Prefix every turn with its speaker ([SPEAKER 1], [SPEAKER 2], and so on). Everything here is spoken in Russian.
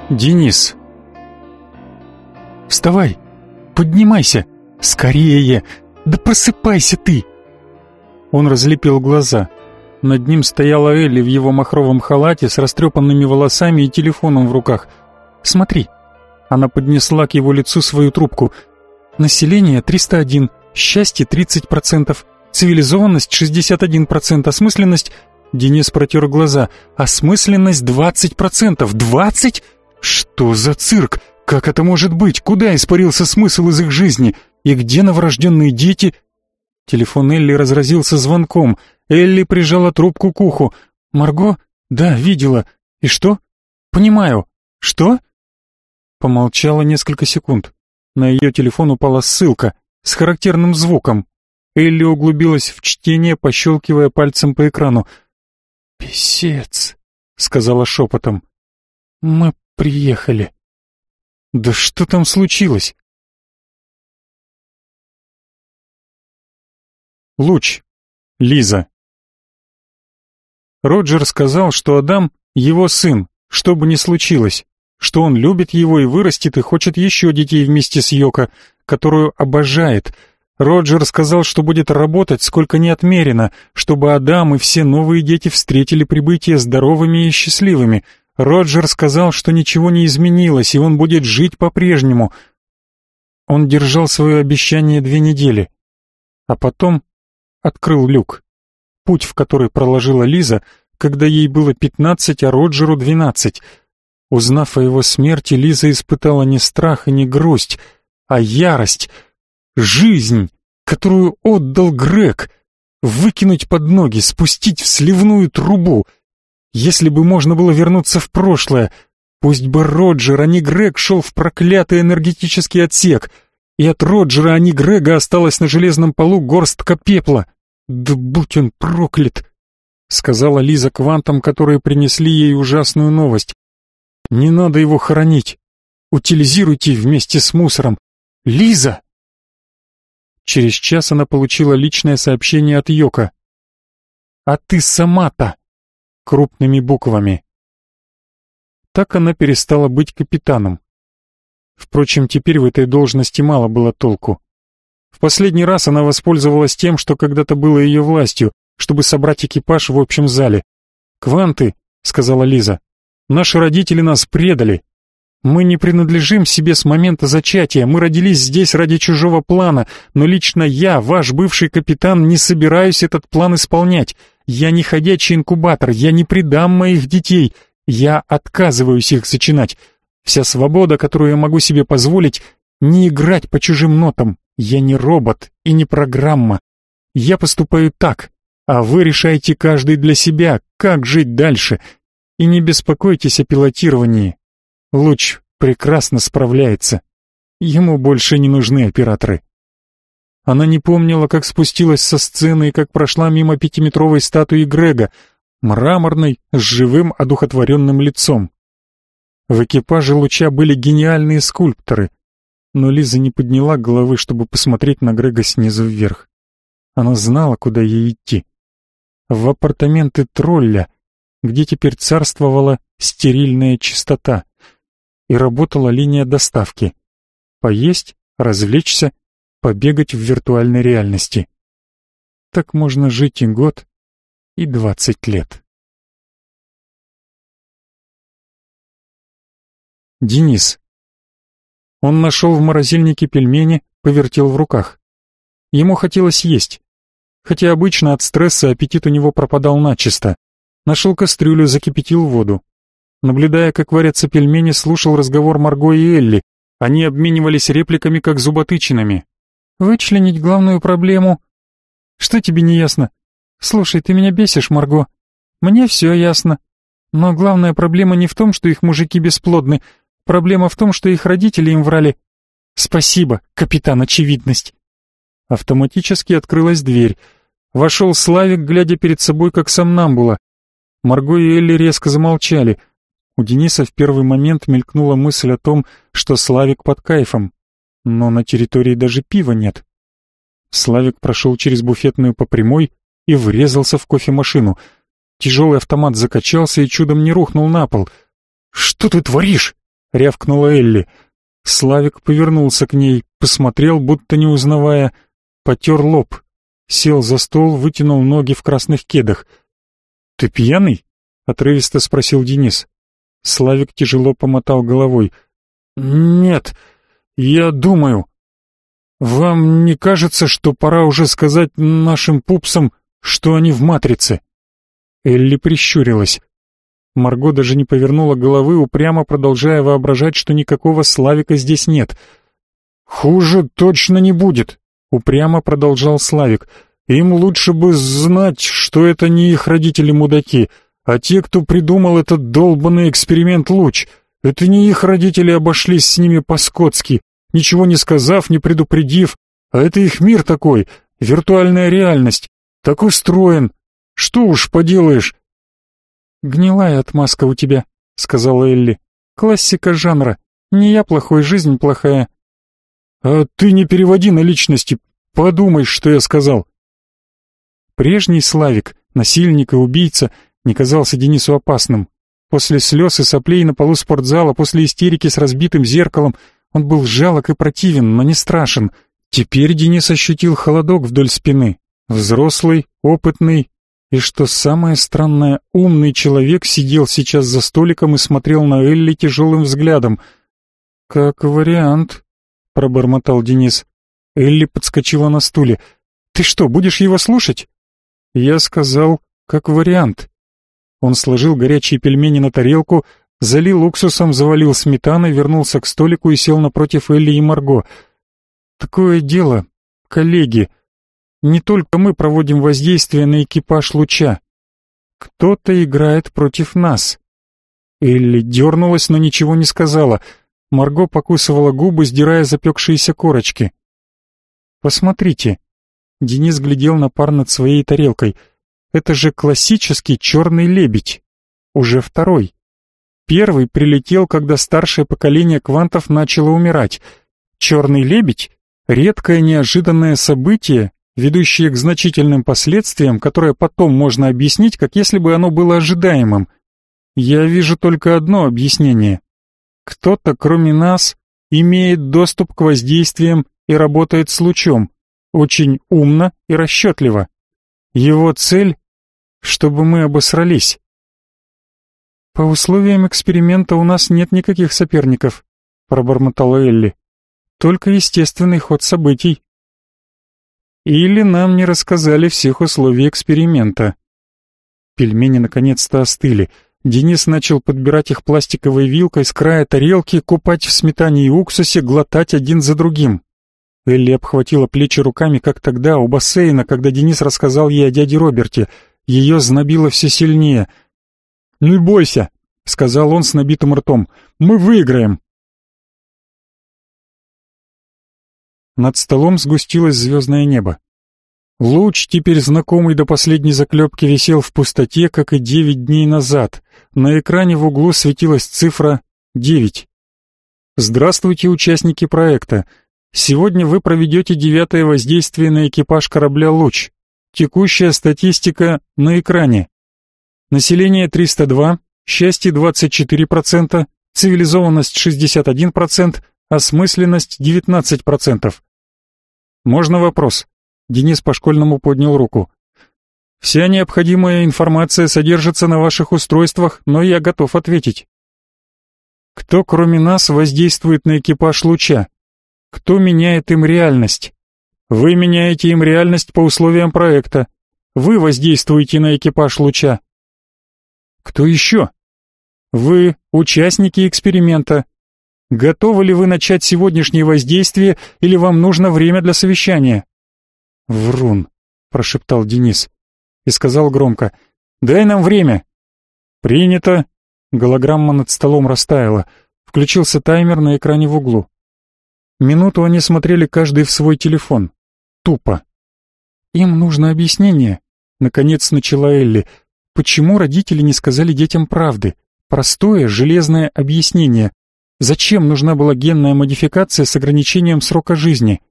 [SPEAKER 1] Денис. «Вставай! Поднимайся! Скорее! Да просыпайся ты!» Он разлепил глаза. Над ним стояла Элли в его махровом халате с растрепанными волосами и телефоном в руках. «Смотри!» Она поднесла к его лицу свою трубку. «Население 301, счастье 30%, цивилизованность 61%, осмысленность...» Денис протер глаза. «Осмысленность 20%! 20? Что за цирк? Как это может быть? Куда испарился смысл из их жизни? И где новорожденные дети?» Телефон Элли разразился звонком. Элли прижала трубку к уху. «Марго? Да, видела. И что? Понимаю. Что?» Помолчала несколько секунд. На ее телефон упала ссылка с характерным звуком. Элли углубилась в чтение, пощелкивая пальцем по экрану. «Писец», — сказала шепотом. «Мы приехали». «Да что там случилось?» Луч. Лиза. Роджер сказал, что Адам — его сын, что бы ни случилось, что он любит его и вырастет и хочет еще детей вместе с Йоко, которую обожает. Роджер сказал, что будет работать, сколько не отмерено, чтобы Адам и все новые дети встретили прибытие здоровыми и счастливыми. Роджер сказал, что ничего не изменилось, и он будет жить по-прежнему. Он держал свое обещание 2 недели, а потом открыл люк. Путь, в который проложила Лиза, когда ей было 15, а Роджеру 12. Узнав о его смерти, Лиза испытала не страх и не грусть, а ярость. Жизнь, которую отдал Грег, выкинуть под ноги, спустить в сливную трубу. Если бы можно было вернуться в прошлое, пусть бы Роджер, а не Грег, шел в проклятый энергетический отсек, и от Роджера, а не Грега, осталась на железном полу горстка пепла. «Да будь он проклят!» — сказала Лиза квантам, которые принесли ей ужасную новость. «Не надо его хоронить. Утилизируйте вместе с мусором. Лиза!» Через час она получила личное сообщение от Йоко. «А ты сама-то!» крупными буквами. Так она перестала быть капитаном. Впрочем, теперь в этой должности мало было толку. В последний раз она воспользовалась тем, что когда-то было ее властью, чтобы собрать экипаж в общем зале. «Кванты», — сказала Лиза, — «наши родители нас предали. Мы не принадлежим себе с момента зачатия, мы родились здесь ради чужого плана, но лично я, ваш бывший капитан, не собираюсь этот план исполнять. Я не ходячий инкубатор, я не предам моих детей, я отказываюсь их зачинать. Вся свобода, которую я могу себе позволить, не играть по чужим нотам. Я не робот и не программа. Я поступаю так, а вы решаете каждый для себя, как жить дальше. И не беспокойтесь о пилотировании. Луч прекрасно справляется. Ему больше не нужны операторы». Она не помнила, как спустилась со сцены и как прошла мимо 5-метровой статуи Грега, мраморной, с живым одухотворенным лицом. В экипаже Луча были гениальные скульпторы, но Лиза не подняла головы, чтобы посмотреть на Грега снизу вверх. Она знала, куда ей идти. В апартаменты тролля, где теперь царствовала стерильная чистота, и работала линия доставки. Поесть, развлечься, побегать в виртуальной реальности. Так можно жить и год, и 20 лет. Денис. Он нашел в морозильнике пельмени, повертел в руках. Ему хотелось есть. Хотя обычно от стресса аппетит у него пропадал начисто. Нашел кастрюлю, закипятил воду. Наблюдая, как варятся пельмени, слушал разговор Марго и Элли. Они обменивались репликами, как зуботычинами. «Вычленить главную проблему...» «Что тебе не ясно?» «Слушай, ты меня бесишь, Марго. Мне все ясно. Но главная проблема не в том, что их мужики бесплодны. Проблема в том, что их родители им врали. Спасибо, капитан Очевидность». Автоматически открылась дверь. Вошел Славик, глядя перед собой, как сомнамбула. Марго и Элли резко замолчали. У Дениса в первый момент мелькнула мысль о том, что Славик под кайфом. Но на территории даже пива нет. Славик прошел через буфетную по прямой и врезался в кофемашину. Тяжелый автомат закачался и чудом не рухнул на пол. «Что ты творишь?» рявкнула Элли. Славик повернулся к ней, посмотрел, будто не узнавая, потер лоб, сел за стол, вытянул ноги в красных кедах. «Ты пьяный?» — отрывисто спросил Денис. Славик тяжело помотал головой. «Нет, я думаю. Вам не кажется, что пора уже сказать нашим пупсам, что они в матрице?» Элли прищурилась. Марго даже не повернула головы, упрямо продолжая воображать, что никакого Славика здесь нет. «Хуже точно не будет», — упрямо продолжал Славик. «Им лучше бы знать, что это не их родители-мудаки, а те, кто придумал этот долбанный эксперимент «Луч». Это не их родители обошлись с ними по-скотски, ничего не сказав, не предупредив, а это их мир такой, виртуальная реальность, так устроен. Что уж поделаешь». «Гнилая отмазка у тебя», — сказала Элли. «Классика жанра. Не я плохой, жизнь плохая». «А ты не переводи на личности, подумай, что я сказал». Прежний Славик, насильник и убийца, не казался Денису опасным. После слез и соплей на полу спортзала, после истерики с разбитым зеркалом, он был жалок и противен, но не страшен. Теперь Денис ощутил холодок вдоль спины. Взрослый, опытный и, что самое странное, умный человек сидел сейчас за столиком и смотрел на Элли тяжелым взглядом. «Как вариант», — пробормотал Денис. Элли подскочила на стуле. «Ты что, будешь его слушать?» «Я сказал, как вариант». Он сложил горячие пельмени на тарелку, залил уксусом, завалил сметаной, вернулся к столику и сел напротив Элли и Марго. «Такое дело, коллеги. Не только мы проводим воздействие на экипаж «Луча». Кто-то играет против нас». Элли дернулась, но ничего не сказала. Марго покусывала губы, сдирая запекшиеся корочки. «Посмотрите». Денис глядел на пар над своей тарелкой. «Это же классический черный лебедь. Уже второй. Первый прилетел, когда старшее поколение квантов начало умирать. Черный лебедь — редкое неожиданное событие, ведущее к значительным последствиям, которое потом можно объяснить, как если бы оно было ожидаемым. Я вижу только одно объяснение. Кто-то, кроме нас, имеет доступ к воздействиям и работает с лучом, очень умно и расчетливо. Его цель — чтобы мы обосрались». «По условиям эксперимента у нас нет никаких соперников», — пробормотала Элли. «Только естественный ход событий». «Или нам не рассказали всех условий эксперимента». Пельмени наконец-то остыли. Денис начал подбирать их пластиковой вилкой с края тарелки, купать в сметане и уксусе, глотать один за другим. Элли обхватила плечи руками, как тогда, у бассейна, когда Денис рассказал ей о дяде Роберте. Ее знобило все сильнее. «Не бойся», — сказал он с набитым ртом, — «мы выиграем». Над столом сгустилось звездное небо. Луч, теперь знакомый до последней заклепки, висел в пустоте, как и 9 дней назад. На экране в углу светилась цифра 9. «Здравствуйте, участники проекта. Сегодня вы проведете 9-е воздействие на экипаж корабля «Луч». Текущая статистика на экране. Население 302, счастье 24%, цивилизованность 61%, осмысленность 19%. Можно вопрос?» Денис по-школьному поднял руку. «Вся необходимая информация содержится на ваших устройствах, но я готов ответить. Кто, кроме нас, воздействует на экипаж «Луча»? Кто меняет им реальность? Вы меняете им реальность по условиям проекта. Вы воздействуете на экипаж «Луча». Кто еще? Вы участники эксперимента. Готовы ли вы начать сегодняшнее воздействие или вам нужно время для совещания?» «Врун», — прошептал Денис и сказал громко: «Дай нам время». «Принято». Голограмма над столом растаяла. Включился таймер на экране в углу. Минуту они смотрели каждый в свой телефон. Тупо. «Им нужно объяснение», — наконец начала Элли. «Почему родители не сказали детям правды? Простое, железное объяснение. Зачем нужна была генная модификация с ограничением срока жизни?